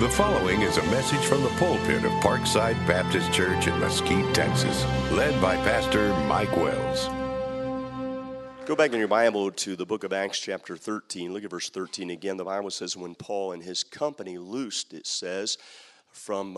The following is a message from the pulpit of Parkside Baptist Church in Mesquite, Texas, led by Pastor Mike Wells. Go back in your Bible to the book of Acts chapter 13. Look at verse 13 again. The Bible says, when Paul and his company loosed, it says, from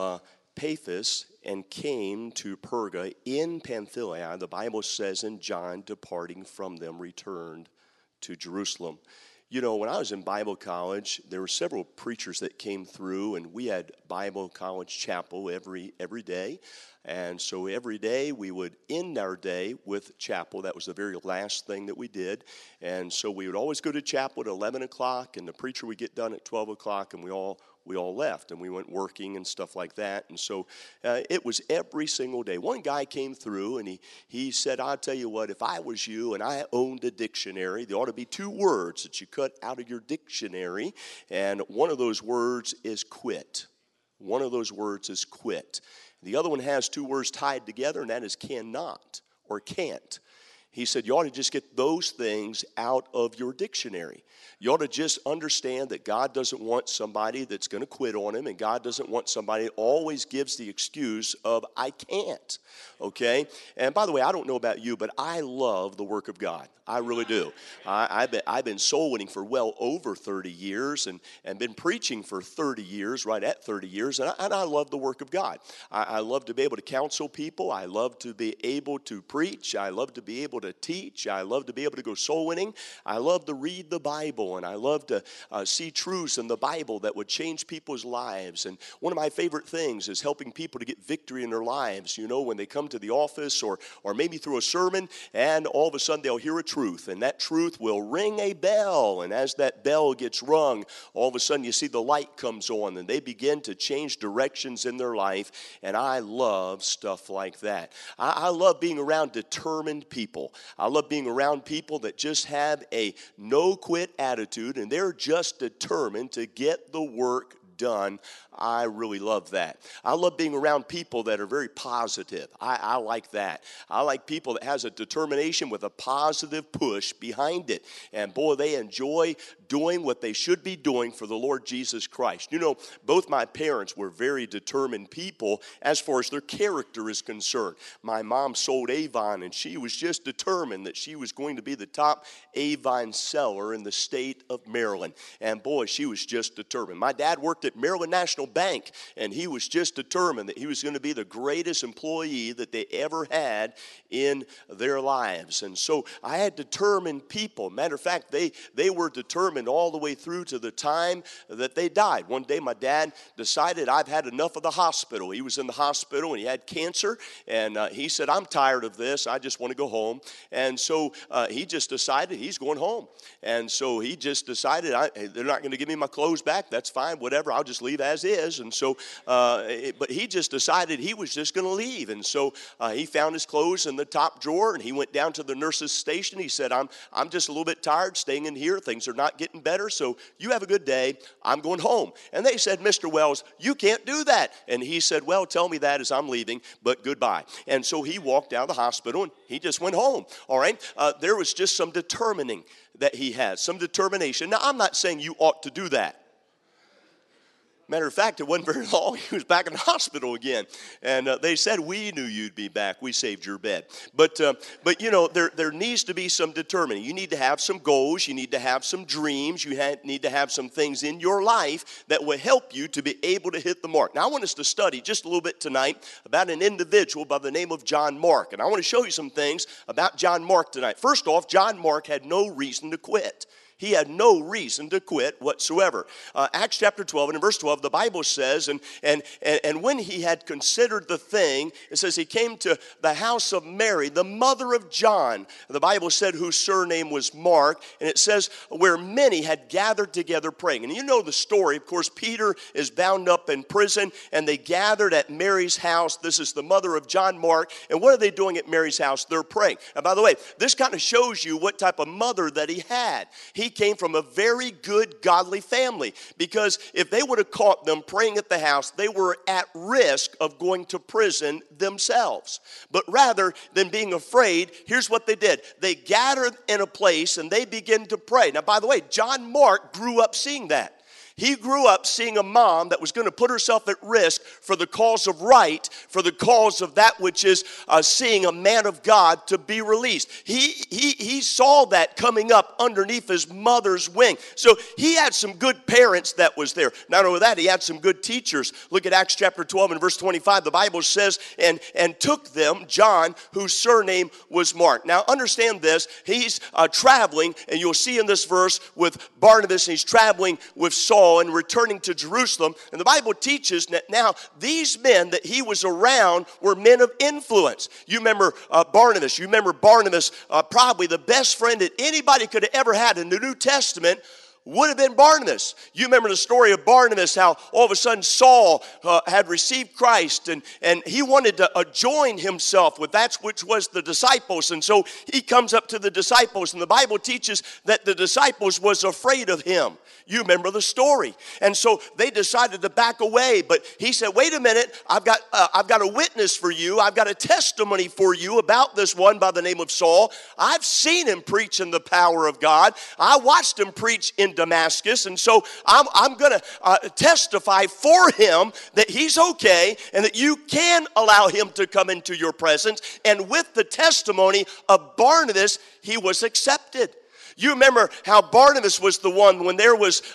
Paphos and came to Perga in Pamphylia, the Bible says, and John, departing from them, returned to Jerusalem. You know, when I was in Bible college, there were several preachers that came through, and we had Bible college chapel every day. And so every day we would end our day with chapel. That was the very last thing that we did. And so we would always go to chapel at 11 o'clock, and the preacher would get done at 12 o'clock, and we all left, and we went working and stuff like that. And so it was every single day. One guy came through, and he said, I'll tell you what, if I was you and I owned a dictionary, there ought to be two words that you cut out of your dictionary, and one of those words is quit. One of those words is quit. The other one has two words tied together, and that is cannot or can't. He said, you ought to just get those things out of your dictionary. You ought to just understand that God doesn't want somebody that's going to quit on him, and God doesn't want somebody that always gives the excuse of, I can't, okay? And by the way, I don't know about you, but I love the work of God. I really do. I've been soul winning for well over 30 years and been preaching for 30 years, right at 30 years, and I love the work of God. I love to be able to counsel people. I love to be able to preach. I love to be able to teach. I love to be able to go soul winning. I love to read the Bible, and I love to see truths in the Bible that would change people's lives. And one of my favorite things is helping people to get victory in their lives, you know, when they come to the office or maybe through a sermon, and all of a sudden they'll hear a truth, and that truth will ring a bell, and as that bell gets rung, all of a sudden you see the light comes on, and they begin to change directions in their life, and I love stuff like that. I love being around determined people. I love being around people that just have a no-quit attitude, and they're just determined to get the work done. I really love that. I love being around people that are very positive. I like that. I like people that has a determination with a positive push behind it. And boy, they enjoy doing what they should be doing for the Lord Jesus Christ. You know, both my parents were very determined people as far as their character is concerned. My mom sold Avon, and she was just determined that she was going to be the top Avon seller in the state of Maryland. And boy, she was just determined. My dad worked at Maryland National Bank, and he was just determined that he was going to be the greatest employee that they ever had in their lives. And so I had determined people. Matter of fact, they were determined all the way through to the time that they died. One day my dad decided, I've had enough of the hospital. He was in the hospital and he had cancer, and he said, I'm tired of this. I just want to go home. And so he just decided he's going home. And so he just decided, they're not going to give me my clothes back. That's fine, whatever. I'll just leave as is. And so, but he just decided he was just going to leave. And so he found his clothes in the top drawer, and he went down to the nurse's station. He said, I'm just a little bit tired staying in here. Things are not getting better, so you have a good day. I'm going home. And they said, Mr. Wells, you can't do that. And he said, well, tell me that as I'm leaving, but goodbye. And so he walked out of the hospital, and he just went home. All right? There was just some determining that he had, some determination. Now, I'm not saying you ought to do that. Matter of fact, it wasn't very long. He was back in the hospital again. And they said, we knew you'd be back. We saved your bed. But you know, there needs to be some determining. You need to have some goals. You need to have some dreams. You need to have some things in your life that will help you to be able to hit the mark. Now, I want us to study just a little bit tonight about an individual by the name of John Mark. And I want to show you some things about John Mark tonight. First off, John Mark had no reason to quit. He had no reason to quit whatsoever. Acts chapter 12, and in verse 12, the Bible says, and when he had considered the thing, it says he came to the house of Mary, the mother of John, the Bible said, whose surname was Mark, and it says, where many had gathered together praying. And you know the story. Of course, Peter is bound up in prison, and they gathered at Mary's house. This is the mother of John Mark. And what are they doing at Mary's house? They're praying. And by the way, this kind of shows you what type of mother that he had. He came from a very good, godly family, because if they would have caught them praying at the house, they were at risk of going to prison themselves. But rather than being afraid, here's what they did. They gathered in a place and they began to pray. Now, by the way, John Mark grew up seeing that. He grew up seeing a mom that was going to put herself at risk for the cause of right, for the cause of that which is seeing a man of God to be released. He saw that coming up underneath his mother's wing. So he had some good parents that was there. Not only that, he had some good teachers. Look at Acts chapter 12 and verse 25. The Bible says, and took them, John, whose surname was Mark. Now understand this. He's traveling, and you'll see in this verse with Barnabas, and he's traveling with Saul and returning to Jerusalem. And the Bible teaches that now these men that he was around were men of influence. You remember Barnabas. You remember Barnabas, probably the best friend that anybody could have ever had in the New Testament would have been Barnabas. You remember the story of Barnabas, how all of a sudden Saul had received Christ, and he wanted to join himself with that which was the disciples. And so he comes up to the disciples, and the Bible teaches that the disciples was afraid of him. You remember the story. And so they decided to back away. But he said, wait a minute, I've got a witness for you. I've got a testimony for you about this one by the name of Saul. I've seen him preach in the power of God. I watched him preach in Damascus. And so I'm going to testify for him that he's okay and that you can allow him to come into your presence. And with the testimony of Barnabas, he was accepted. You remember how Barnabas was the one when there was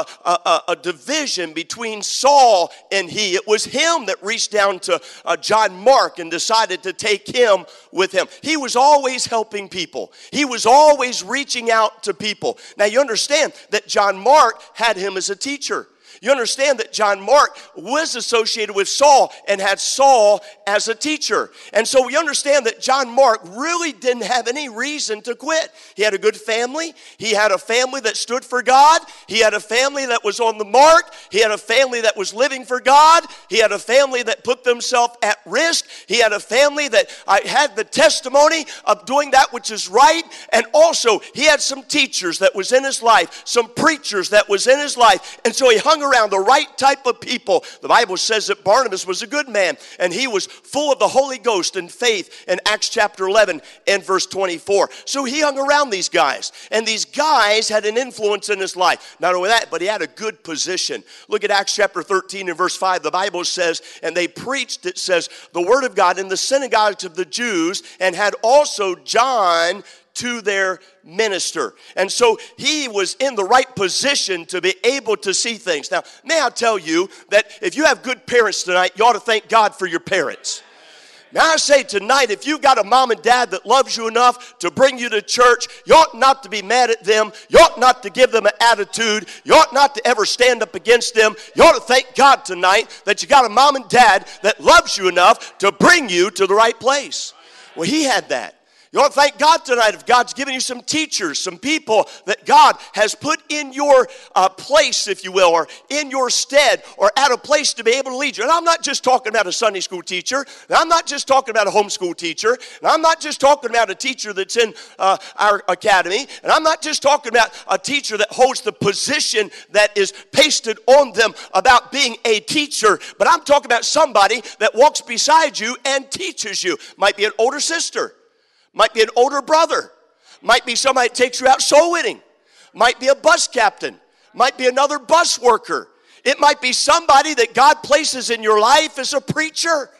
a division between Saul and he. It was him that reached down to John Mark and decided to take him with him. He was always helping people. He was always reaching out to people. Now you understand that John Mark had him as a teacher. You understand that John Mark was associated with Saul and had Saul as a teacher. And so we understand that John Mark really didn't have any reason to quit. He had a good family. He had a family that stood for God. He had a family that was on the mark. He had a family that was living for God. He had a family that put themselves at risk. He had a family that had the testimony of doing that which is right. And also he had some teachers that was in his life, some preachers that was in his life. And so he hung around the right type of people. The Bible says that Barnabas was a good man, and he was full of the Holy Ghost and faith in Acts chapter 11 and verse 24. So he hung around these guys, and these guys had an influence in his life. Not only that, but he had a good position. Look at Acts chapter 13 and verse 5. The Bible says, and they preached, it says, the word of God in the synagogues of the Jews, and had also John to their minister. And so he was in the right position to be able to see things. Now, may I tell you that if you have good parents tonight, you ought to thank God for your parents. Now I say tonight, if you've got a mom and dad that loves you enough to bring you to church, you ought not to be mad at them. You ought not to give them an attitude. You ought not to ever stand up against them. You ought to thank God tonight that you got a mom and dad that loves you enough to bring you to the right place. Well, he had that. You ought to thank God tonight if God's given you some teachers, some people that God has put in your place, if you will, or in your stead, or at a place to be able to lead you. And I'm not just talking about a Sunday school teacher, and I'm not just talking about a homeschool teacher, and I'm not just talking about a teacher that's in our academy, and I'm not just talking about a teacher that holds the position that is pasted on them about being a teacher, but I'm talking about somebody that walks beside you and teaches you. Might be an older sister. Might be an older brother. Might be somebody that takes you out soul winning. Might be a bus captain. Might be another bus worker. It might be somebody that God places in your life as a preacher.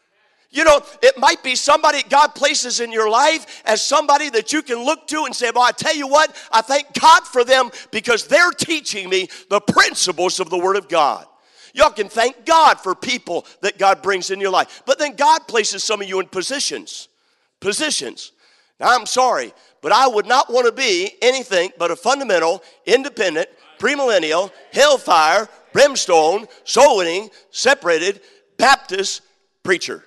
You know, it might be somebody God places in your life as somebody that you can look to and say, well, I tell you what, I thank God for them because they're teaching me the principles of the Word of God. Y'all can thank God for people that God brings in your life. But then God places some of you in positions. Now, I'm sorry, but I would not want to be anything but a fundamental, independent, premillennial, hellfire, brimstone, soul winning, separated Baptist preacher.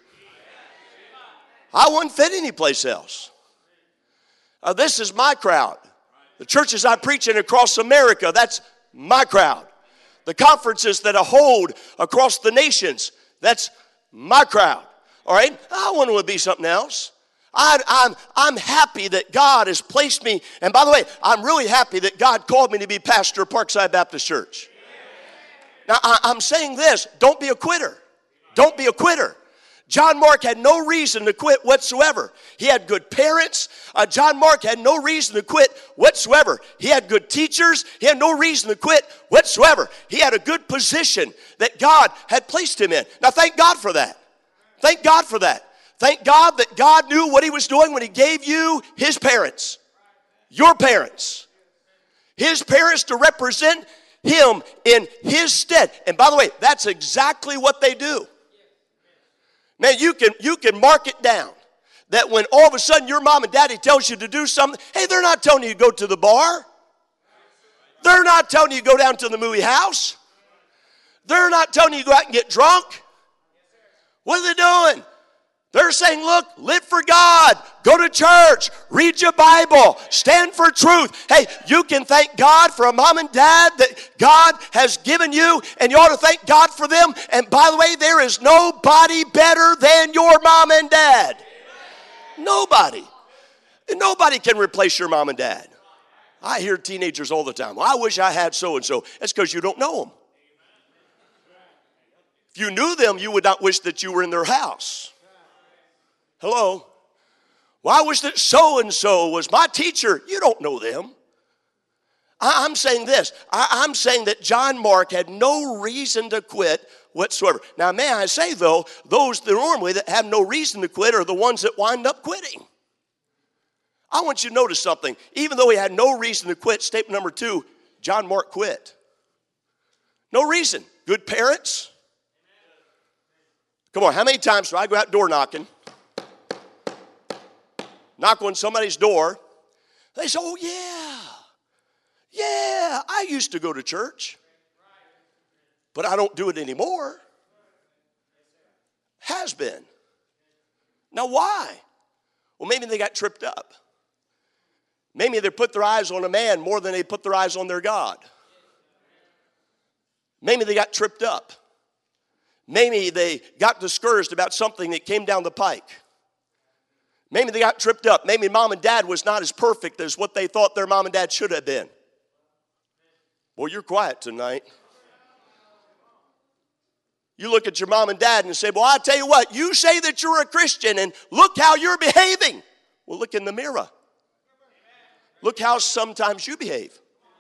I wouldn't fit anyplace else. This is my crowd. The churches I preach in across America, that's my crowd. The conferences that I hold across the nations, that's my crowd. All right? I wouldn't want to be something else. I'm happy that God has placed me. And by the way, I'm really happy that God called me to be pastor of Parkside Baptist Church. Now, I'm saying this. Don't be a quitter. Don't be a quitter. John Mark had no reason to quit whatsoever. He had good parents. John Mark had no reason to quit whatsoever. He had good teachers. He had no reason to quit whatsoever. He had a good position that God had placed him in. Now, thank God for that. Thank God for that. Thank God that God knew what he was doing when he gave you his parents, your parents, his parents to represent him in his stead. And by the way, that's exactly what they do. Man, you can mark it down that when all of a sudden your mom and daddy tells you to do something, hey, they're not telling you to go to the bar. They're not telling you to go down to the movie house. They're not telling you to go out and get drunk. What are they doing? They're saying, look, live for God. Go to church. Read your Bible. Stand for truth. Hey, you can thank God for a mom and dad that God has given you, and you ought to thank God for them. And by the way, there is nobody better than your mom and dad. Nobody. Nobody can replace your mom and dad. I hear teenagers all the time, well, I wish I had so-and-so. That's because you don't know them. If you knew them, you would not wish that you were in their house. Hello? Well, I wish that so-and-so was my teacher. You don't know them. I'm saying this. I'm saying that John Mark had no reason to quit whatsoever. Now, may I say, though, those that normally that have no reason to quit are the ones that wind up quitting. I want you to notice something. Even though he had no reason to quit, statement number 2, John Mark quit. No reason. Good parents. Come on, how many times do I go out door knocking? Knock on somebody's door. They say, oh, yeah, I used to go to church, but I don't do it anymore. Has been. Now, why? Well, maybe they got tripped up. Maybe they put their eyes on a man more than they put their eyes on their God. Maybe they got tripped up. Maybe they got discouraged about something that came down the pike. Maybe they got tripped up. Maybe mom and dad was not as perfect as what they thought their mom and dad should have been. Well, you're quiet tonight. You look at your mom and dad and say, well, I tell you what, you say that you're a Christian and look how you're behaving. Well, look in the mirror. Look how sometimes you behave.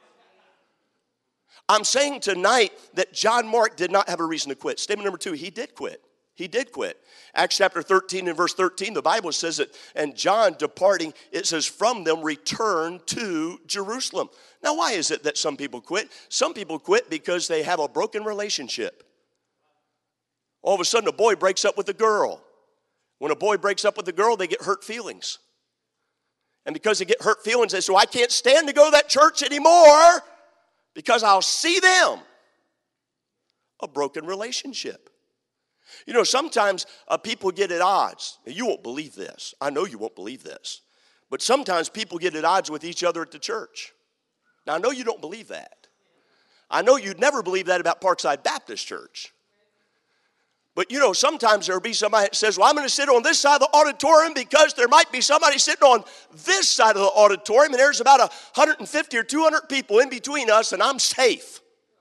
I'm saying tonight that John Mark did not have a reason to quit. Statement number 2, he did quit. He did quit. Acts chapter 13 and verse 13, the Bible says it, and John departing, it says, from them returned to Jerusalem. Now, why is it that some people quit? Some people quit because they have a broken relationship. All of a sudden, a boy breaks up with a girl. When a boy breaks up with a girl, they get hurt feelings. And because they get hurt feelings, they say, well, I can't stand to go to that church anymore because I'll see them. A broken relationship. You know, sometimes people get at odds. Now, you won't believe this. I know you won't believe this. But sometimes people get at odds with each other at the church. Now, I know you don't believe that. I know you'd never believe that about Parkside Baptist Church. But, you know, sometimes there'll be somebody that says, well, I'm going to sit on this side of the auditorium because there might be somebody sitting on this side of the auditorium, and there's about 150 or 200 people in between us, and I'm safe.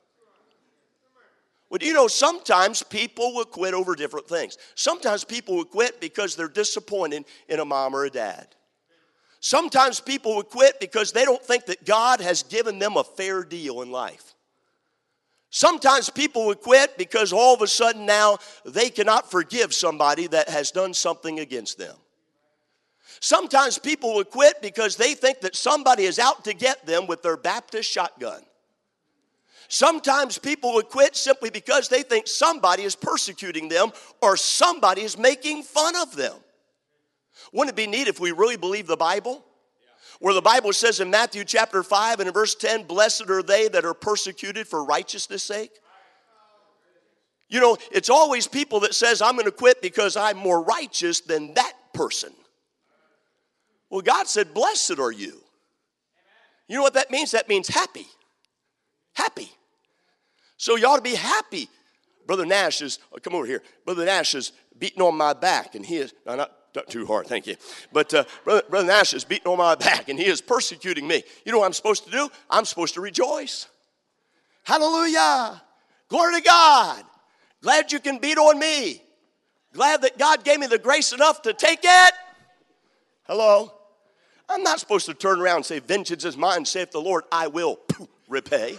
Well, you know, sometimes people will quit over different things. Sometimes people will quit because they're disappointed in a mom or a dad. Sometimes people will quit because they don't think that God has given them a fair deal in life. Sometimes people will quit because all of a sudden now they cannot forgive somebody that has done something against them. Sometimes people will quit because they think that somebody is out to get them with their Baptist shotgun. Sometimes people would quit simply because they think somebody is persecuting them or somebody is making fun of them. Wouldn't it be neat if we really believe the Bible? Where the Bible says in Matthew chapter 5 and in verse 10, blessed are they that are persecuted for righteousness' sake. You know, it's always people that says, I'm going to quit because I'm more righteous than that person. Well, God said, blessed are you. You know what that means? That means happy. Happy. So you ought to be happy. Brother Nash is, come over here. Brother Nash is beating on my back, and he is, no, not too hard, thank you. But Brother Nash is beating on my back, and he is persecuting me. You know what I'm supposed to do? I'm supposed to rejoice. Hallelujah. Glory to God. Glad you can beat on me. Glad that God gave me the grace enough to take it. Hello? I'm not supposed to turn around and say, vengeance is mine, saith the Lord, I will repay.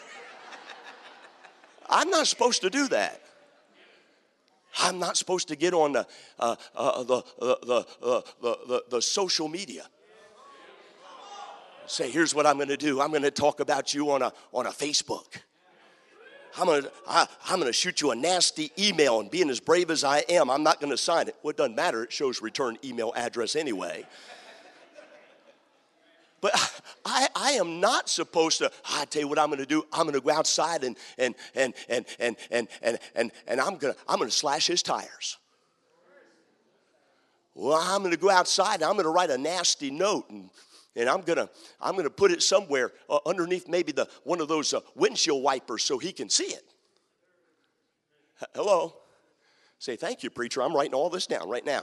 I'm not supposed to do that. I'm not supposed to get on the social media. Say, here's what I'm going to do. I'm going to talk about you on a Facebook. I'm going to shoot you a nasty email, and being as brave as I am, I'm not going to sign it. Well, it doesn't matter. It shows return email address anyway. But I am not supposed to, I tell you what I'm going to do. I'm going to go outside and I'm going to slash his tires. Well, I'm going to go outside and I'm going to write a nasty note and I'm going to put it somewhere underneath maybe one of those windshield wipers so he can see it. Hello? Say, thank you, preacher. I'm writing all this down right now.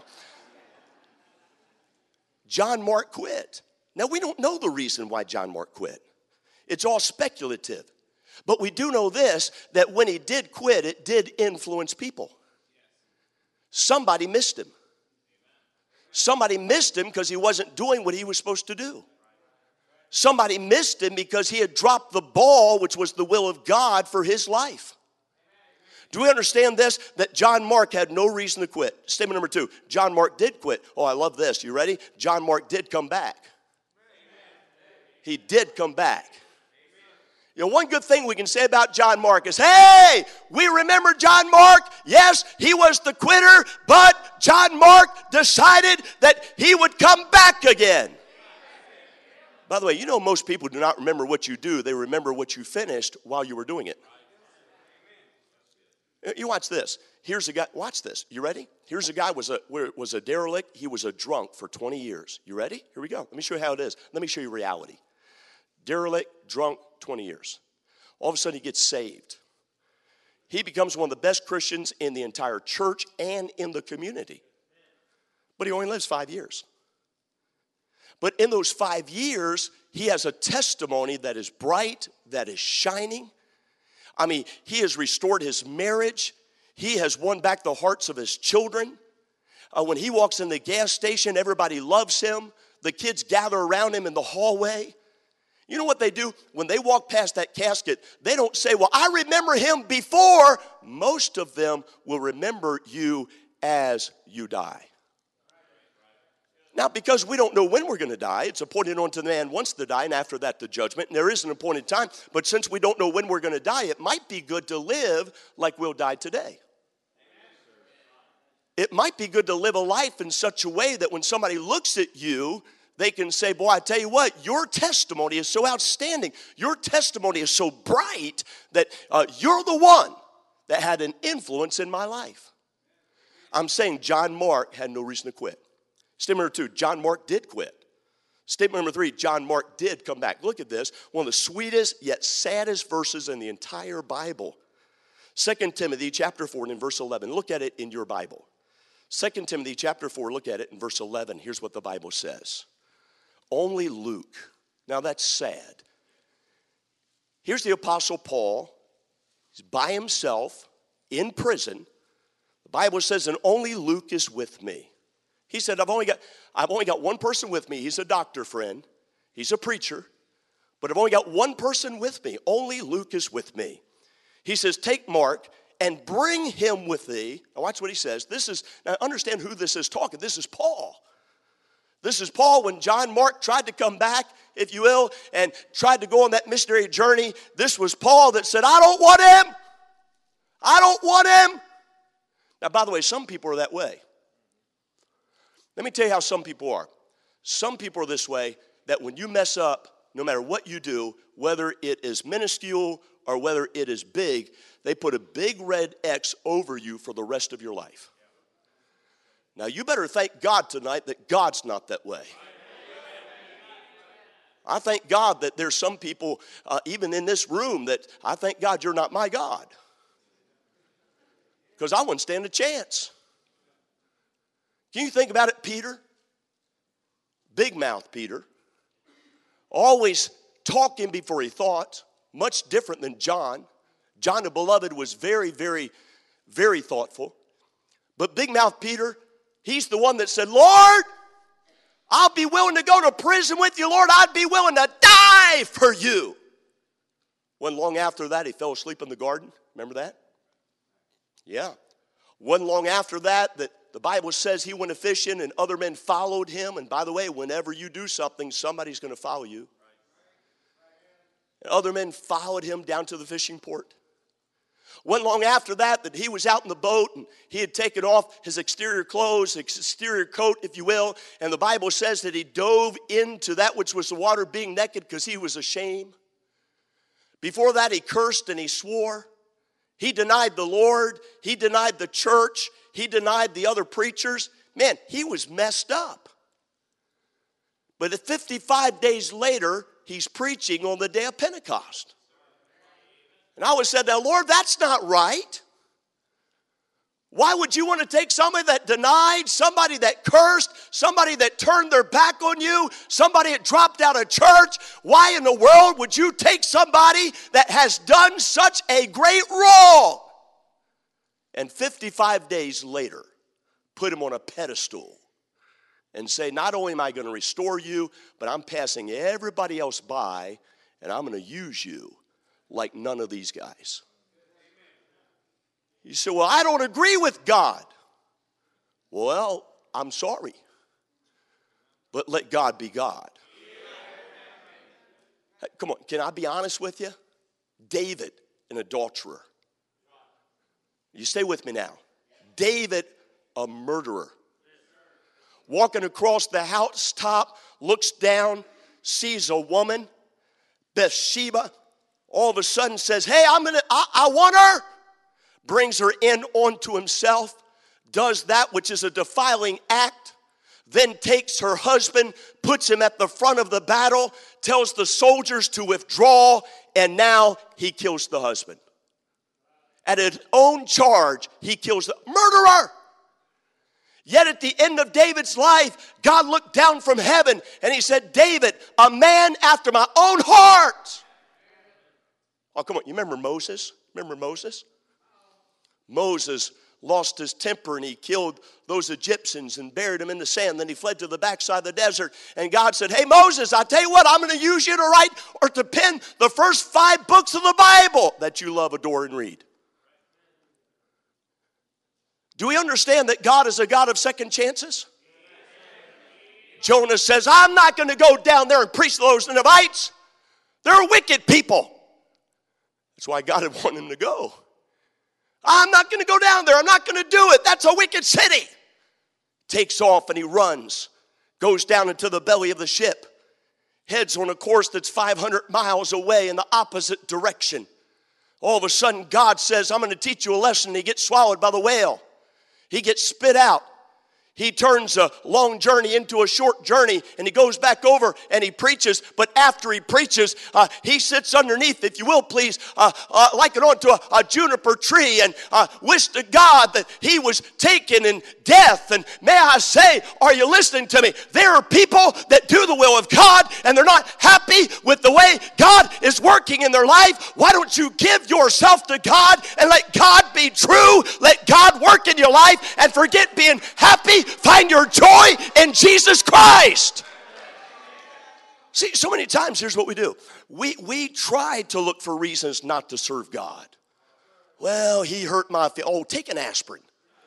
John Mark quit. Now, we don't know the reason why John Mark quit. It's all speculative. But we do know this, that when he did quit, it did influence people. Somebody missed him. Somebody missed him because he wasn't doing what he was supposed to do. Somebody missed him because he had dropped the ball, which was the will of God for his life. Do we understand this? That John Mark had no reason to quit. Statement number 2, John Mark did quit. Oh, I love this. You ready? John Mark did come back. He did come back. You know, one good thing we can say about John Mark is, hey, we remember John Mark. Yes, he was the quitter, but John Mark decided that he would come back again. By the way, you know most people do not remember what you do. They remember what you finished while you were doing it. You watch this. Here's a guy. Watch this. You ready? Here's a guy was a derelict. He was a drunk for 20 years. You ready? Here we go. Let me show you how it is. Let me show you reality. Derelict, drunk, 20 years. All of a sudden he gets saved. He becomes one of the best Christians in the entire church and in the community. But he only lives 5 years. But in those 5 years, he has a testimony that is bright, that is shining. I mean, he has restored his marriage. He has won back the hearts of his children. When he walks in the gas station, everybody loves him. The kids gather around him in the hallway. You know what they do? When they walk past that casket, they don't say, well, I remember him before. Most of them will remember you as you die. Now, because we don't know when we're going to die, it's appointed unto the man once to die, and after that the judgment. And there is an appointed time. But since we don't know when we're going to die, it might be good to live like we'll die today. It might be good to live a life in such a way that when somebody looks at you, they can say, boy, I tell you what, your testimony is so outstanding. Your testimony is so bright that you're the one that had an influence in my life. I'm saying John Mark had no reason to quit. Statement number 2, John Mark did quit. Statement number 3, John Mark did come back. Look at this, one of the sweetest yet saddest verses in the entire Bible. 2 Timothy chapter 4 and in verse 11. Look at it in your Bible. 2 Timothy chapter 4, look at it in verse 11. Here's what the Bible says. Only Luke. Now that's sad. Here's the Apostle Paul. He's by himself in prison. The Bible says, and only Luke is with me. He said, I've only got one person with me. He's a doctor friend. He's a preacher. But I've only got one person with me. Only Luke is with me. He says, take Mark and bring him with thee. Now watch what he says. Now understand who this is talking. This is Paul. This is Paul when John Mark tried to come back, if you will, and tried to go on that missionary journey. This was Paul that said, I don't want him. I don't want him. Now, by the way, some people are that way. Let me tell you how some people are. Some people are this way, that when you mess up, no matter what you do, whether it is minuscule or whether it is big, they put a big red X over you for the rest of your life. Now, you better thank God tonight that God's not that way. I thank God that there's some people, even in this room, that I thank God you're not my God. Because I wouldn't stand a chance. Can you think about it, Peter? Big mouth Peter. Always talking before he thought. Much different than John. John the beloved was very, very, very thoughtful. But Big Mouth Peter, he's the one that said, Lord, I'll be willing to go to prison with you, Lord. I'd be willing to die for you. Wasn't long after that, he fell asleep in the garden. Remember that? Yeah. Wasn't long after that the Bible says he went a fishing and other men followed him. And by the way, whenever you do something, somebody's going to follow you. And other men followed him down to the fishing port. Wasn't long after that he was out in the boat and he had taken off his exterior clothes, his exterior coat, if you will. And the Bible says that he dove into that which was the water being naked because he was ashamed. Before that, he cursed and he swore. He denied the Lord. He denied the church. He denied the other preachers. Man, he was messed up. But 55 days later, he's preaching on the day of Pentecost. And I always said, now, Lord, that's not right. Why would you want to take somebody that denied, somebody that cursed, somebody that turned their back on you, somebody that dropped out of church? Why in the world would you take somebody that has done such a great wrong and 55 days later put him on a pedestal and say, not only am I going to restore you, but I'm passing everybody else by and I'm going to use you like none of these guys? You say, well, I don't agree with God. Well, I'm sorry. But let God be God. Hey, come on, can I be honest with you? David, an adulterer. You stay with me now. David, a murderer. Walking across the housetop, looks down, sees a woman, Bathsheba. All of a sudden says, hey, I want her. Brings her in onto himself, does that which is a defiling act, then takes her husband, puts him at the front of the battle, tells the soldiers to withdraw, and now he kills the husband. At his own charge, he kills the murderer. Yet at the end of David's life, God looked down from heaven and he said, David, a man after my own heart. Oh, come on, you remember Moses? Remember Moses? Moses lost his temper and he killed those Egyptians and buried them in the sand. Then he fled to the backside of the desert. And God said, hey, Moses, I tell you what, I'm going to use you to write or to pen the first 5 books of the Bible that you love, adore, and read. Do we understand that God is a God of second chances? Jonah says, I'm not going to go down there and preach to those Ninevites. They're wicked people. That's why God had wanted him to go. I'm not going to go down there. I'm not going to do it. That's a wicked city. Takes off and he runs. Goes down into the belly of the ship. Heads on a course that's 500 miles away in the opposite direction. All of a sudden, God says, I'm going to teach you a lesson. He gets swallowed by the whale. He gets spit out. He turns a long journey into a short journey, and he goes back over and he preaches. But after he preaches, he sits underneath, if you will, please, like it onto a juniper tree, and wish to God that he was taken in death. And may I say, are you listening to me? There are people that do the will of God, and they're not happy with the way God is working in their life. Why don't you give yourself to God and let God be true? Let God work in your life and forget being happy. Find your joy in Jesus Christ. See, so many times, here's what we do. We try to look for reasons not to serve God. Well, he hurt my feelings. Oh, take an aspirin.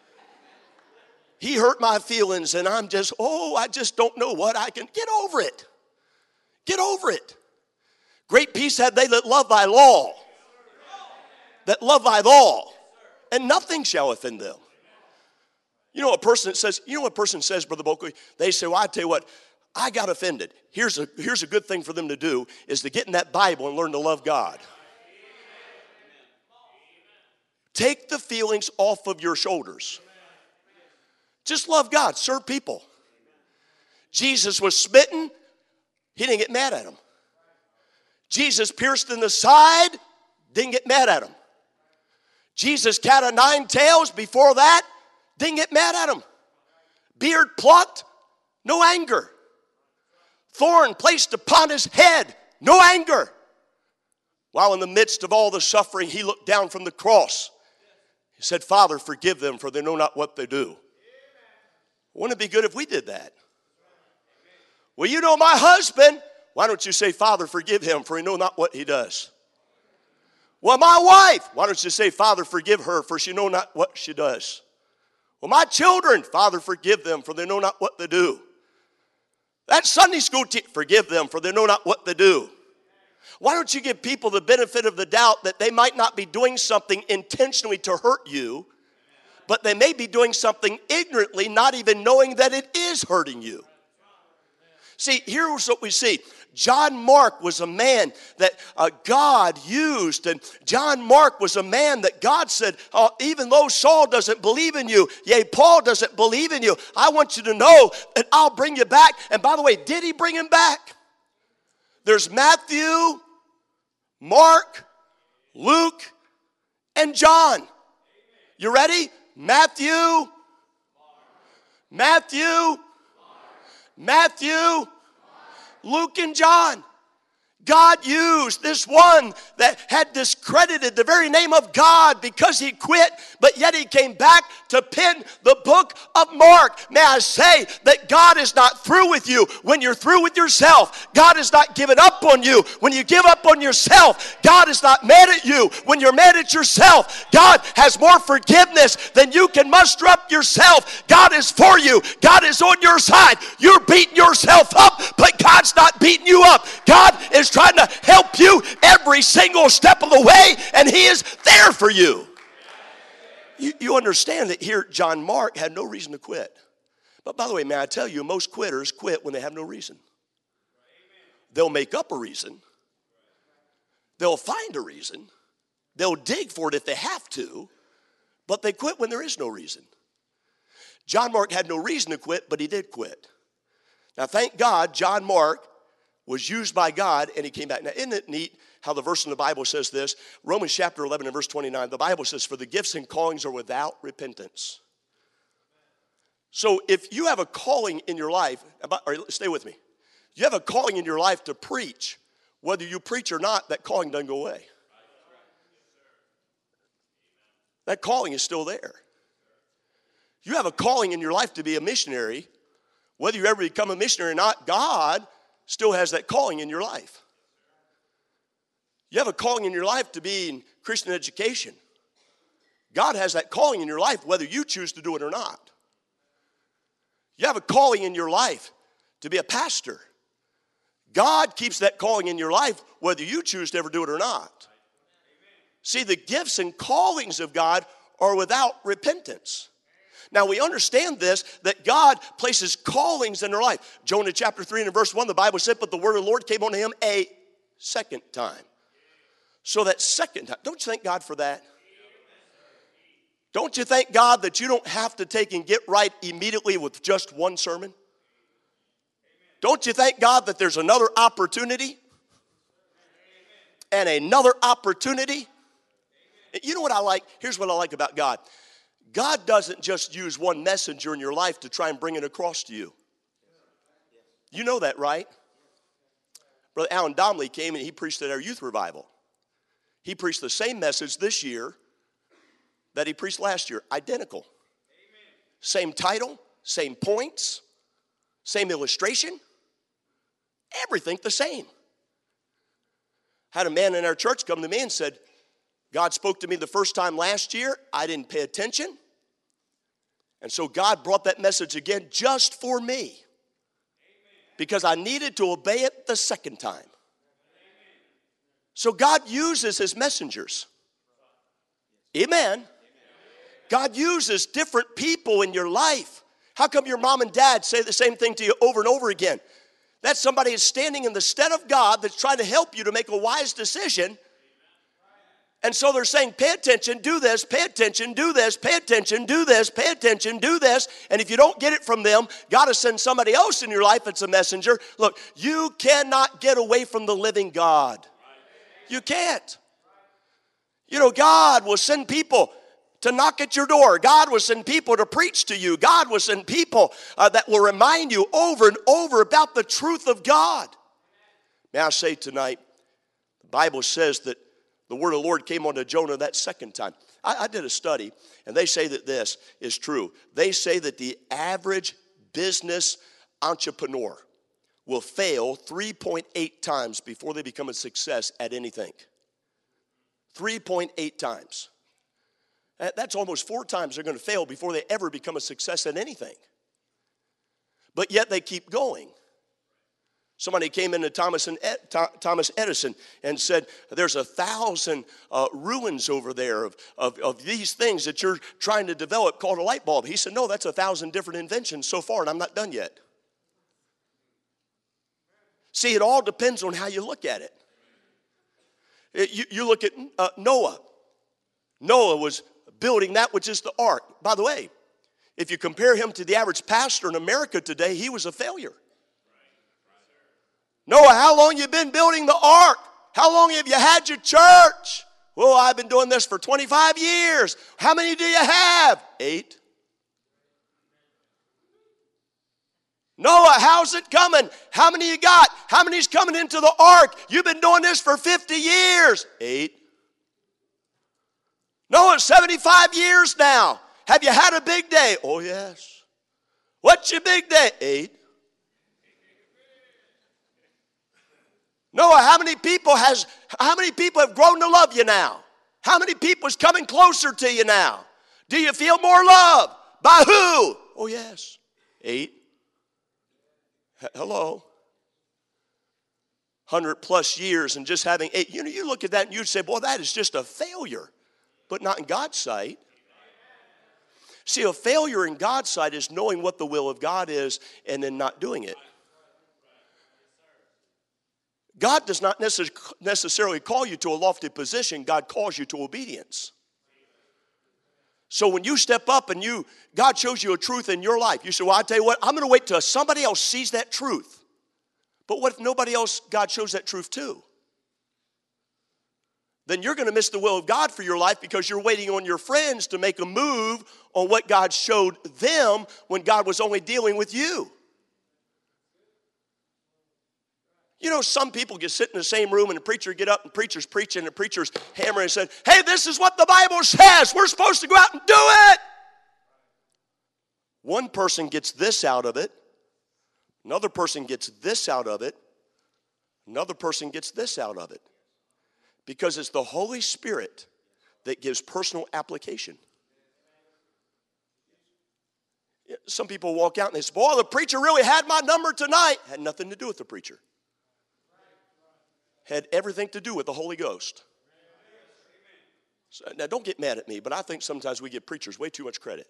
He hurt my feelings, and I just don't know what I can. Get over it. Get over it. Great peace have they that love thy law. That love thy law. And nothing shall offend them. You know what a person says, Brother Bulkley? They say, well, I tell you what, I got offended. Here's a good thing for them to do is to get in that Bible and learn to love God. Take the feelings off of your shoulders. Just love God. Serve people. Jesus was smitten. He didn't get mad at him. Jesus pierced in the side. Didn't get mad at him. Jesus cat o' 9 tails before that. Didn't get mad at him. Beard plucked, no anger. Thorn placed upon his head, no anger. While in the midst of all the suffering, he looked down from the cross He said, Father, forgive them, for they know not what they do. Wouldn't it be good if we did that? Well, you know my husband. Why don't you say, Father, forgive him, for he know not what he does? Well, my wife. Why don't you say, Father, forgive her, for she know not what she does? Well, my children. Father, forgive them, for they know not what they do. That Sunday school teacher, forgive them, for they know not what they do. Why don't you give people the benefit of the doubt that they might not be doing something intentionally to hurt you, but they may be doing something ignorantly, not even knowing that it is hurting you? See, here's what we see. John Mark was a man that God used, and John Mark was a man that God said, oh, even though Saul doesn't believe in you, yea, Paul doesn't believe in you, I want you to know that I'll bring you back. And by the way, did he bring him back? There's Matthew, Mark, Luke, and John. You ready? Matthew, Luke, and John. God used this one that had discredited the very name of God because he quit, but yet he came back to pen the book of Mark. May I say that God is not through with you when you're through with yourself. God is not giving up on you when you give up on yourself. God is not mad at you when you're mad at yourself. God has more forgiveness than you can muster up yourself. God is for you. God is on your side. You're beating yourself up, but God's not beating you up. God is trying to help you every single step of the way, and he is there for you. You understand that here John Mark had no reason to quit. But by the way, may I tell you, most quitters quit when they have no reason. They'll make up a reason. They'll find a reason. They'll dig for it if they have to, but they quit when there is no reason. John Mark had no reason to quit, but he did quit. Now, thank God, John Mark was used by God, and he came back. Now, isn't it neat how the verse in the Bible says this? Romans chapter 11 and verse 29, the Bible says, for the gifts and callings are without repentance. So if you have a calling in your life, stay with me. You have a calling in your life to preach. Whether you preach or not, that calling doesn't go away. That calling is still there. You have a calling in your life to be a missionary. Whether you ever become a missionary or not, God still has that calling in your life. You have a calling in your life to be in Christian education. God has that calling in your life whether you choose to do it or not. You have a calling in your life to be a pastor. God keeps that calling in your life whether you choose to ever do it or not. See, the gifts and callings of God are without repentance. Now, we understand this, that God places callings in their life. Jonah chapter 3 and verse 1, the Bible said, but the word of the Lord came on him a second time. So that second time, don't you thank God for that? Don't you thank God that you don't have to take and get right immediately with just one sermon? Don't you thank God that there's another opportunity? And another opportunity? You know what I like? Here's what I like about God. God doesn't just use one messenger in your life to try and bring it across to you. You know that, right? Brother Alan Domley came and he preached at our youth revival. He preached the same message this year that he preached last year. Identical. Same title, same points, same illustration. Everything the same. Had a man in our church come to me and said, God spoke to me the first time last year. I didn't pay attention. And so God brought that message again just for me. Because I needed to obey it the second time. So God uses his messengers. Amen. God uses different people in your life. How come your mom and dad say the same thing to you over and over again? That's somebody who's standing in the stead of God that's trying to help you to make a wise decision. And so they're saying, pay attention, do this, pay attention, do this, pay attention, do this, pay attention, do this. And if you don't get it from them, God will send somebody else in your life that's a messenger. Look, you cannot get away from the living God. You can't. You know, God will send people to knock at your door. God will send people to preach to you. God will send people that will remind you over and over about the truth of God. May I say tonight, the Bible says that the word of the Lord came unto Jonah that second time. I did a study, and they say that this is true. They say that the average business entrepreneur will fail 3.8 times before they become a success at anything. 3.8 times. That's almost 4 times they're going to fail before they ever become a success at anything. But yet they keep going. Somebody came into Thomas Edison and said, there's 1,000 ruins over there of these things that you're trying to develop called a light bulb. He said, no, that's 1,000 different inventions so far, and I'm not done yet. See, it all depends on how you look at it. You look at Noah. Noah was building that which is the ark. By the way, if you compare him to the average pastor in America today, he was a failure. Noah, how long you been building the ark? How long have you had your church? Well, I've been doing this for 25 years. How many do you have? 8. Noah, how's it coming? How many you got? How many's coming into the ark? You've been doing this for 50 years. 8. Noah, 75 years now. Have you had a big day? Oh, yes. What's your big day? 8. Noah, how many people have grown to love you now? How many people is coming closer to you now? Do you feel more love? By who? Oh, yes. 8. Hello. 100 plus years and just having 8. You look at that and you'd say, boy, that is just a failure. But not in God's sight. See, a failure in God's sight is knowing what the will of God is and then not doing it. God does not necessarily call you to a lofty position. God calls you to obedience. So when you step up and God shows you a truth in your life, you say, well, I tell you what, I'm going to wait till somebody else sees that truth. But what if nobody else God shows that truth to? Then you're going to miss the will of God for your life because you're waiting on your friends to make a move on what God showed them when God was only dealing with you. You know, some people get sit in the same room and the preacher get up and the preacher's preaching and the preacher's hammering and said, hey, this is what the Bible says. We're supposed to go out and do it. One person gets this out of it. Another person gets this out of it. Another person gets this out of it. Because it's the Holy Spirit that gives personal application. Some people walk out and they say, boy, the preacher really had my number tonight. Had nothing to do with the preacher. Had everything to do with the Holy Ghost. So, now, don't get mad at me, but I think sometimes we give preachers way too much credit.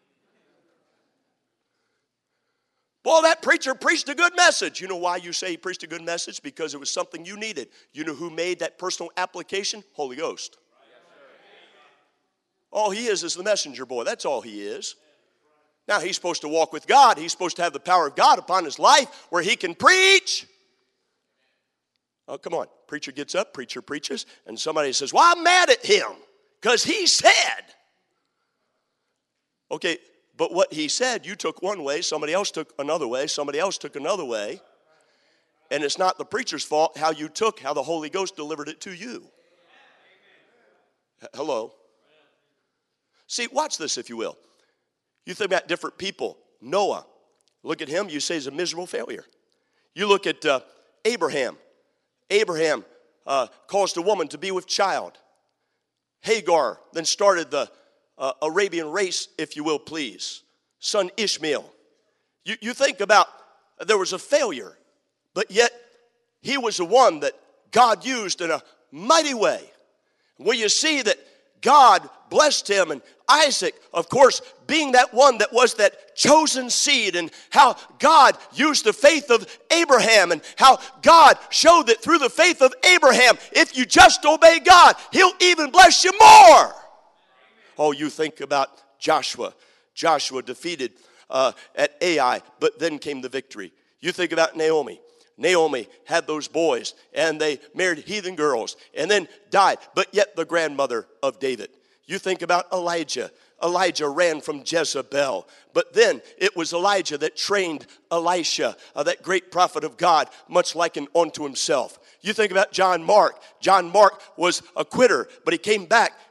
Boy, that preacher preached a good message. You know why you say he preached a good message? Because it was something you needed. You know who made that personal application? Holy Ghost. All he is the messenger boy. That's all he is. Now, he's supposed to walk with God. He's supposed to have the power of God upon his life where he can preach. Oh, come on. Preacher gets up, preacher preaches, and somebody says, well, I'm mad at him because he said. Okay, but what he said, you took one way, somebody else took another way, somebody else took another way. And it's not the preacher's fault how you took, how the Holy Ghost delivered it to you. Hello. See, watch this, if you will. You think about different people. Noah, look at him, you say he's a miserable failure. You look at Abraham. Abraham caused a woman to be with child. Hagar then started the Arabian race, if you will, please. Son Ishmael. You think about, there was a failure, but yet he was the one that God used in a mighty way. Where you see that God blessed him, and Isaac, of course, being that one that was that chosen seed, and how God used the faith of Abraham, and how God showed that through the faith of Abraham, if you just obey God, he'll even bless you more. Oh, you think about Joshua. Joshua defeated at Ai, but then came the victory. You think about Naomi. Naomi had those boys, and they married heathen girls, and then died, but yet the grandmother of David. You think about Elijah. Elijah ran from Jezebel, but then it was Elijah that trained Elisha, that great prophet of God, much likened unto himself. You think about John Mark. John Mark was a quitter, but he came back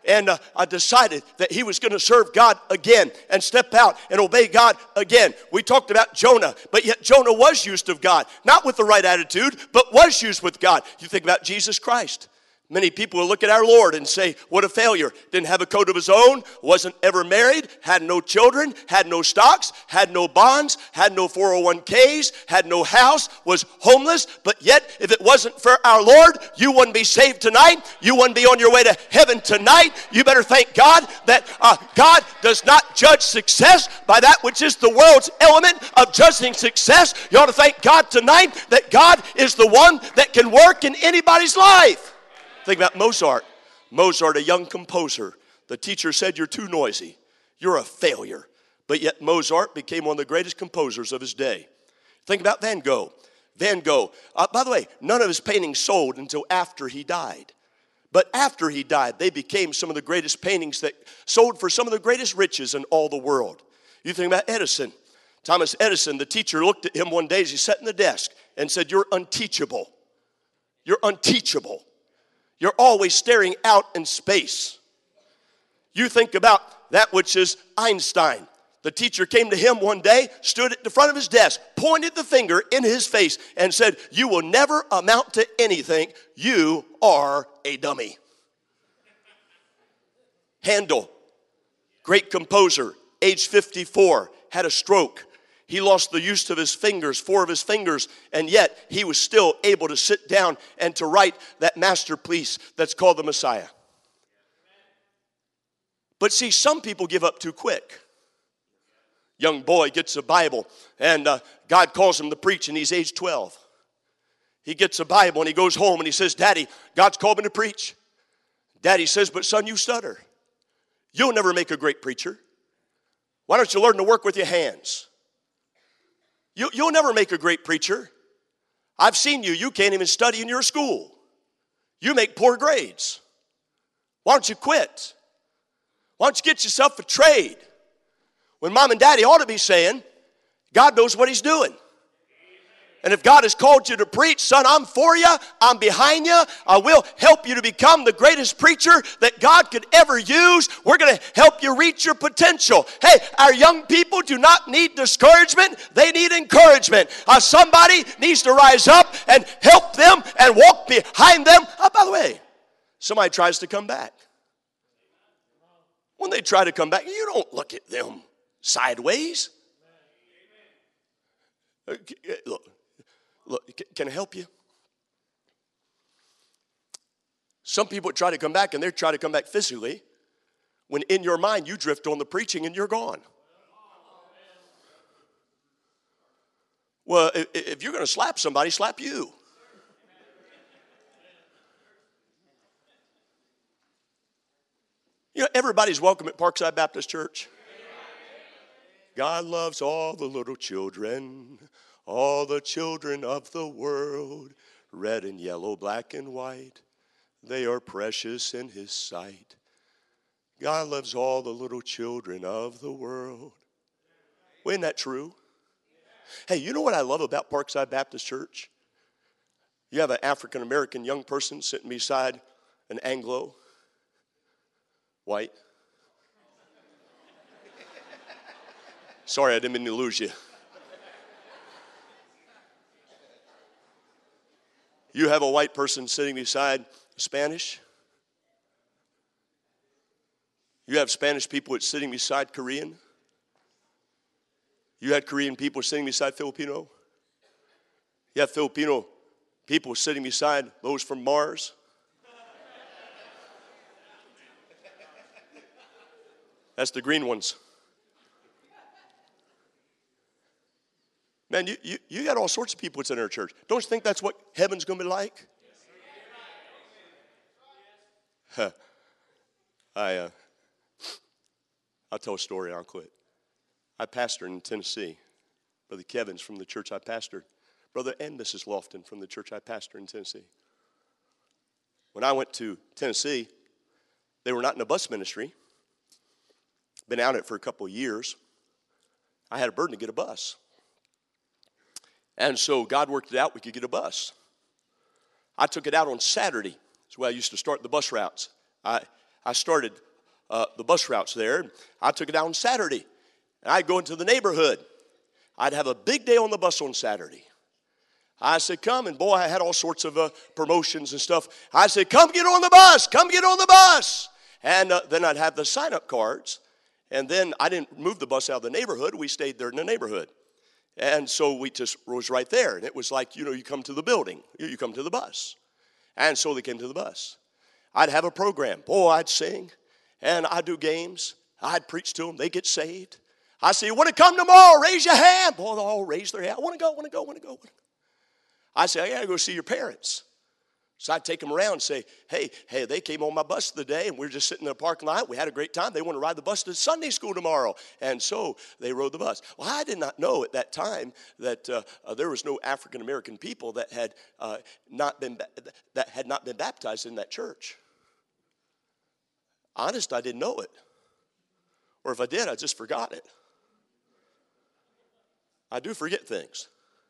and decided that he was going to serve God again and step out and obey God again. We talked about Jonah, but yet Jonah was used of God, not with the right attitude, but was used with God. You think about Jesus Christ. Many people will look at our Lord and say, what a failure. Didn't have a coat of his own, wasn't ever married, had no children, had no stocks, had no bonds, had no 401ks, had no house, was homeless. But yet, if it wasn't for our Lord, you wouldn't be saved tonight. You wouldn't be on your way to heaven tonight. You better thank God that God does not judge success by that which is the world's element of judging success. You ought to thank God tonight that God is the one that can work in anybody's life. Think about Mozart. Mozart, a young composer. The teacher said, you're too noisy. You're a failure. But yet Mozart became one of the greatest composers of his day. Think about Van Gogh. Van Gogh. By the way, none of his paintings sold until after he died. But after he died, they became some of the greatest paintings that sold for some of the greatest riches in all the world. You think about Edison. Thomas Edison, the teacher looked at him one day as he sat in the desk and said, you're unteachable. You're unteachable. You're always staring out in space. You think about that which is Einstein. The teacher came to him one day, stood at the front of his desk, pointed the finger in his face, and said, you will never amount to anything. You are a dummy. Handel, great composer, age 54, had a stroke. He lost the use of his fingers, 4 of his fingers, and yet he was still able to sit down and to write that masterpiece that's called the Messiah. But see, some people give up too quick. Young boy gets a Bible, and God calls him to preach, and he's age 12. He gets a Bible, and he goes home, and he says, Daddy, God's called me to preach. Daddy says, but son, you stutter. You'll never make a great preacher. Why don't you learn to work with your hands? You'll never make a great preacher. I've seen you. You can't even study in your school. You make poor grades. Why don't you quit? Why don't you get yourself a trade? When mom and daddy ought to be saying, God knows what he's doing. And if God has called you to preach, son, I'm for you. I'm behind you. I will help you to become the greatest preacher that God could ever use. We're going to help you reach your potential. Hey, our young people do not need discouragement. They need encouragement. Somebody needs to rise up and help them and walk behind them. By the way, somebody tries to come back. When they try to come back, you don't look at them sideways. Look, can I help you? Some people try to come back, and they try to come back physically, when in your mind you drift on the preaching and you're gone. Well, if you're going to slap somebody, slap you. You know, everybody's welcome at Parkside Baptist Church. God loves all the little children. All the children of the world, red and yellow, black and white, they are precious in his sight. God loves all the little children of the world. Well, isn't that true? Hey, you know what I love about Parkside Baptist Church? You have an African-American young person sitting beside an Anglo, white. Sorry, I didn't mean to lose you. You have a white person sitting beside Spanish. You have Spanish people sitting beside Korean. You had Korean people sitting beside Filipino. You have Filipino people sitting beside those from Mars. That's the green ones. Man, you got all sorts of people that's in our church. Don't you think that's what heaven's going to be like? I'll tell a story and I'll quit. I pastored in Tennessee. Brother Kevin's from the church I pastored. Brother and Mrs. Lofton from the church I pastored in Tennessee. When I went to Tennessee, they were not in a bus ministry. Been out it for a couple of years. I had a burden to get a bus. And so God worked it out, we could get a bus. I took it out on Saturday. That's where I used to start the bus routes. I I started the bus routes there. I took it down Saturday. And I'd go into the neighborhood. I'd have a big day on the bus on Saturday. I said, come, and boy, I had all sorts of promotions and stuff. I said, come get on the bus, come get on the bus. And then I'd have the sign-up cards. And then I didn't move the bus out of the neighborhood. We stayed there in the neighborhood. And so we just was right there. And it was like, you come to the building, you come to the bus. And so they came to the bus. I'd have a program. Boy, I'd sing, and I'd do games. I'd preach to them. They get saved. I say, you want to come tomorrow? Raise your hand. Boy, they all raise their hand. I want to go. I say, I got to go see your parents. So I'd take them around and say, hey, they came on my bus today, and we were just sitting in the parking lot. We had a great time. They want to ride the bus to Sunday school tomorrow. And so they rode the bus. Well, I did not know at that time that there was no African-American people that had not been baptized in that church. Honest, I didn't know it. Or if I did, I just forgot it. I do forget things.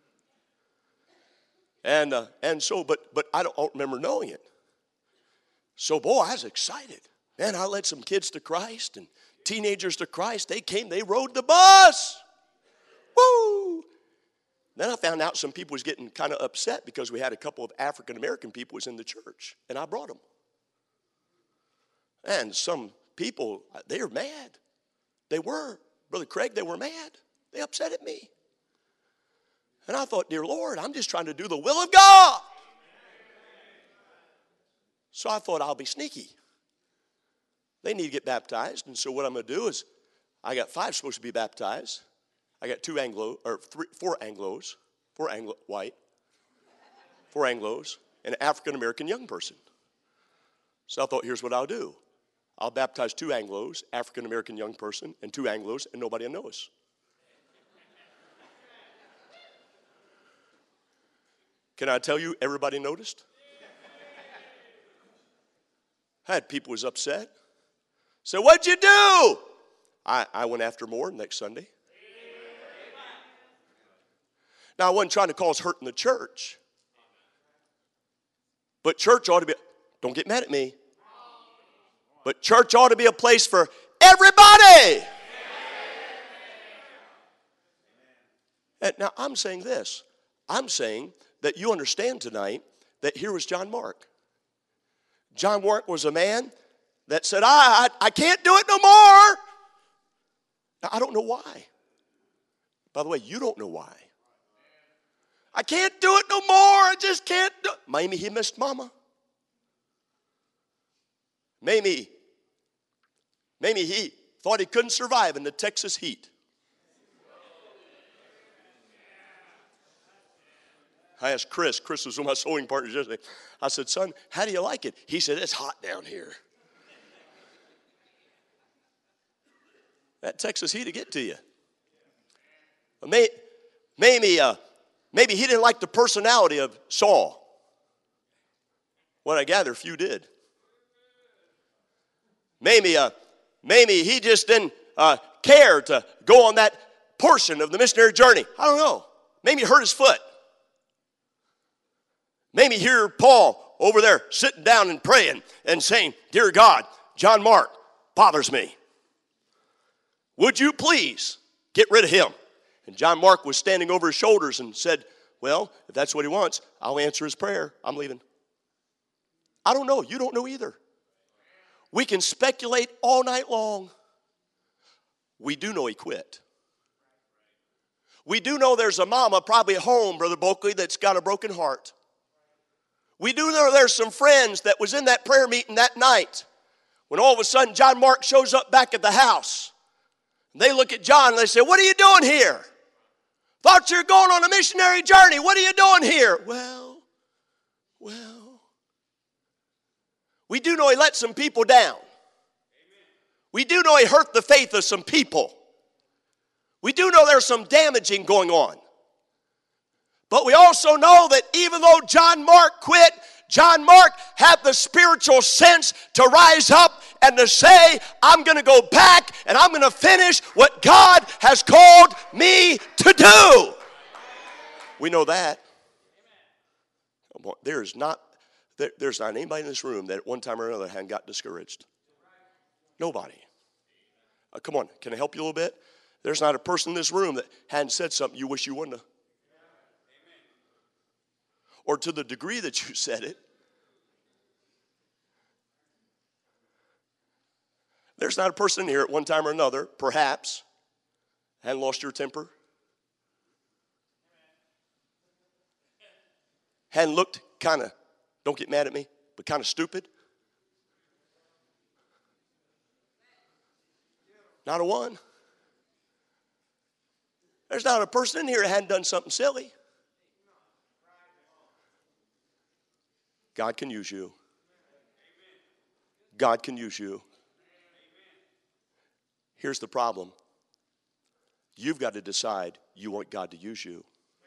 And so, but I don't remember knowing it. So, boy, I was excited. Man, I led some kids to Christ and teenagers to Christ. They came, they rode the bus. Woo! Then I found out some people was getting kind of upset because we had a couple of African-American people was in the church, and I brought them. And some people, they were mad. They were. Brother Craig, they were mad. They upset at me. And I thought, dear Lord, I'm just trying to do the will of God. So I thought, I'll be sneaky. They need to get baptized. And so what I'm going to do is, I got 5 supposed to be baptized. I got 4 Anglos, 4 white, 4 Anglos, and an African-American young person. So I thought, here's what I'll do. I'll baptize 2 Anglos, African-American young person, and 2 Anglos, and nobody will know us. Can I tell you, everybody noticed? I had people was upset. So what'd you do? I went after more next Sunday. Now, I wasn't trying to cause hurt in the church. But church ought to be, don't get mad at me. But church ought to be a place for everybody. And now, I'm saying this. I'm saying that you understand tonight that here was John Mark. John Mark was a man that said, I can't do it no more. Now, I don't know why. By the way, you don't know why. I can't do it no more. I just can't do it. Maybe he missed mama. Maybe he thought he couldn't survive in the Texas heat. I asked Chris was one of my sewing partners yesterday. I said, son, how do you like it? He said, it's hot down here. That Texas heat will get to you. Maybe he didn't like the personality of Saul. What I gather, few did. Maybe he just didn't care to go on that portion of the missionary journey. I don't know. Maybe he hurt his foot. Maybe hear Paul over there sitting down and praying and saying, dear God, John Mark bothers me. Would you please get rid of him? And John Mark was standing over his shoulders and said, well, if that's what he wants, I'll answer his prayer. I'm leaving. I don't know. You don't know either. We can speculate all night long. We do know he quit. We do know there's a mama probably at home, Brother Bulkley, that's got a broken heart. We do know there's some friends that was in that prayer meeting that night when all of a sudden John Mark shows up back at the house. And they look at John and they say, what are you doing here? Thought you were going on a missionary journey. What are you doing here? Well. We do know he let some people down. We do know he hurt the faith of some people. We do know there's some damaging going on. But we also know that even though John Mark quit, John Mark had the spiritual sense to rise up and to say, I'm going to go back and I'm going to finish what God has called me to do. We know that. There's not anybody in this room that at one time or another hadn't got discouraged. Nobody. Come on, can I help you a little bit? There's not a person in this room that hadn't said something you wish you wouldn't have. Or to the degree that you said it. There's not a person in here at one time or another, perhaps, hadn't lost your temper. Hadn't looked kind of, don't get mad at me, but kind of stupid. Not a one. There's not a person in here that hadn't done something silly. God can use you. God can use you. Here's the problem. You've got to decide you want God to use you.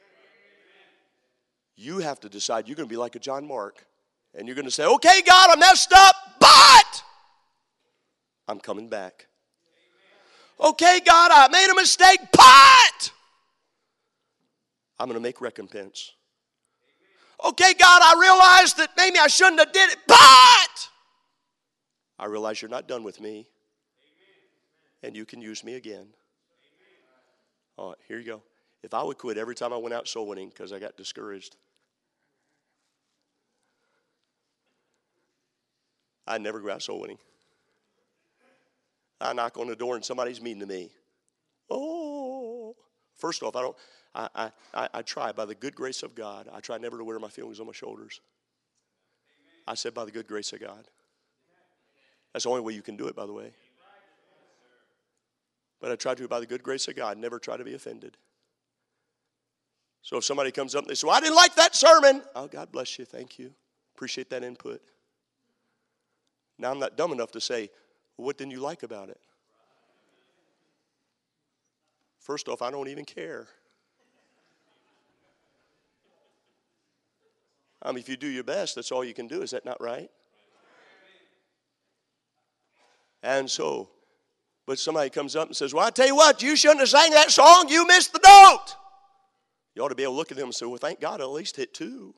You have to decide you're going to be like a John Mark. And you're going to say, okay, God, I messed up, but I'm coming back. Okay, God, I made a mistake, but I'm going to make recompense. Okay, God, I realized that maybe I shouldn't have did it, but I realize you're not done with me, and you can use me again. All right, here you go. If I would quit every time I went out soul winning because I got discouraged, I'd never go out soul winning. I knock on the door and somebody's mean to me. Oh, first off, I try by the good grace of God. I try never to wear my feelings on my shoulders. I said by the good grace of God. That's the only way you can do it, by the way. But I try to, by the good grace of God, never try to be offended. So if somebody comes up and they say, well, I didn't like that sermon. Oh, God bless you. Thank you. Appreciate that input. Now I'm not dumb enough to say, well, what didn't you like about it? First off, I don't even care. I mean, if you do your best, that's all you can do. Is that not right? And so, but somebody comes up and says, well, I tell you what, you shouldn't have sang that song. You missed the note. You ought to be able to look at them and say, well, thank God I at least hit 2.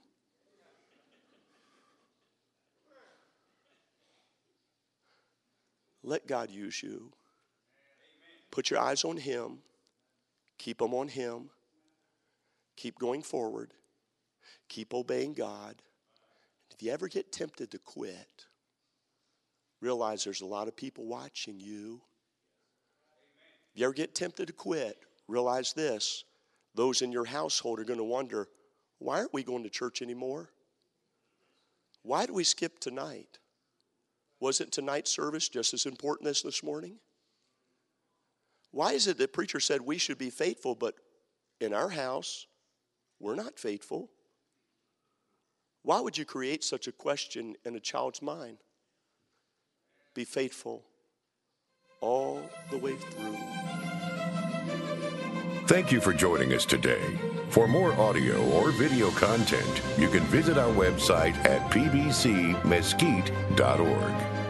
Let God use you. Put your eyes on Him. Keep them on Him. Keep going forward. Keep obeying God. If you ever get tempted to quit, realize there's a lot of people watching you. If you ever get tempted to quit, realize this. Those in your household are going to wonder, why aren't we going to church anymore? Why do we skip tonight? Wasn't tonight's service just as important as this morning? Why is it that preacher said we should be faithful, but in our house, we're not faithful? Why would you create such a question in a child's mind? Be faithful all the way through. Thank you for joining us today. For more audio or video content, you can visit our website at pbcmesquite.org.